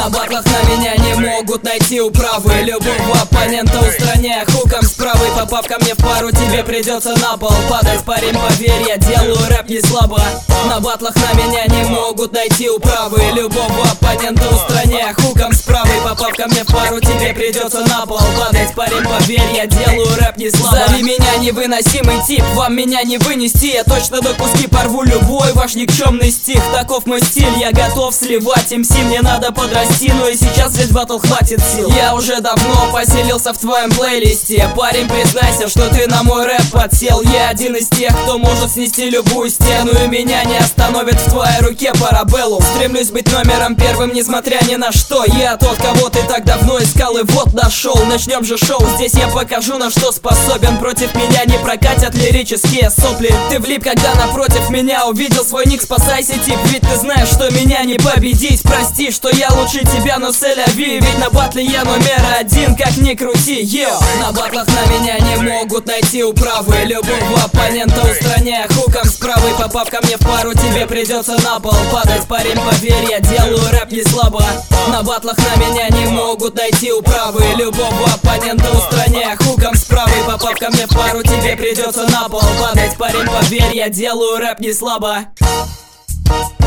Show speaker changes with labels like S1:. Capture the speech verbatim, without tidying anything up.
S1: На батлах на меня не могут найти управы. Любого оппонента устраняя хуком с правой. Попав ко мне в пару, тебе придется на пол падать. Парень, поверь, я делаю рэп не слабо. На батлах на меня не могут найти управы. Любого оппонента устраняя хуком с правой. Попав ко мне в пару, тебе придется на пол падать. Парень, поверь, я делаю рэп не слабо. Зови меня невыносимый тип, вам меня не вынести. Я точно до куски порву любой ваш никчемный стих. Таков мой стиль, я готов сливать эм си. Мне надо подрасти, но и сейчас весь батл хватит сил. Я уже давно поселился в твоем плейлисте. Парень, признайся, что ты на мой рэп подсел. Я один из тех, кто может снести любую стену, и меня не остановит в твоей руке парабеллум. Стремлюсь быть номером первым, несмотря ни на что. Я тот, кого ты так давно искал, и вот нашел. Начнем же шоу, здесь я покажу, на что способен. Против меня не прокатят лирические сопли. Ты влип, когда напротив меня увидел свой ник, спасайся, тип. Ведь ты знаешь, что меня не победить. Прости, что я лучше тебя, но сэляви. Ведь на батле я номер один, как ни крути, йо. На батлах на меня не могут найти управы. Любого оппонента устраняя хуком с правой. Попав ко мне в пару, тебе придется на пол падать. Парень, поверь, я делаю рэп не слабо. На батлах на меня не могут найти управы. Любого оппонента устраняя хуком с правой. Попав ко мне в пару, тебе придется на пол падать. Парень, поверь, я делаю рэп не слабо.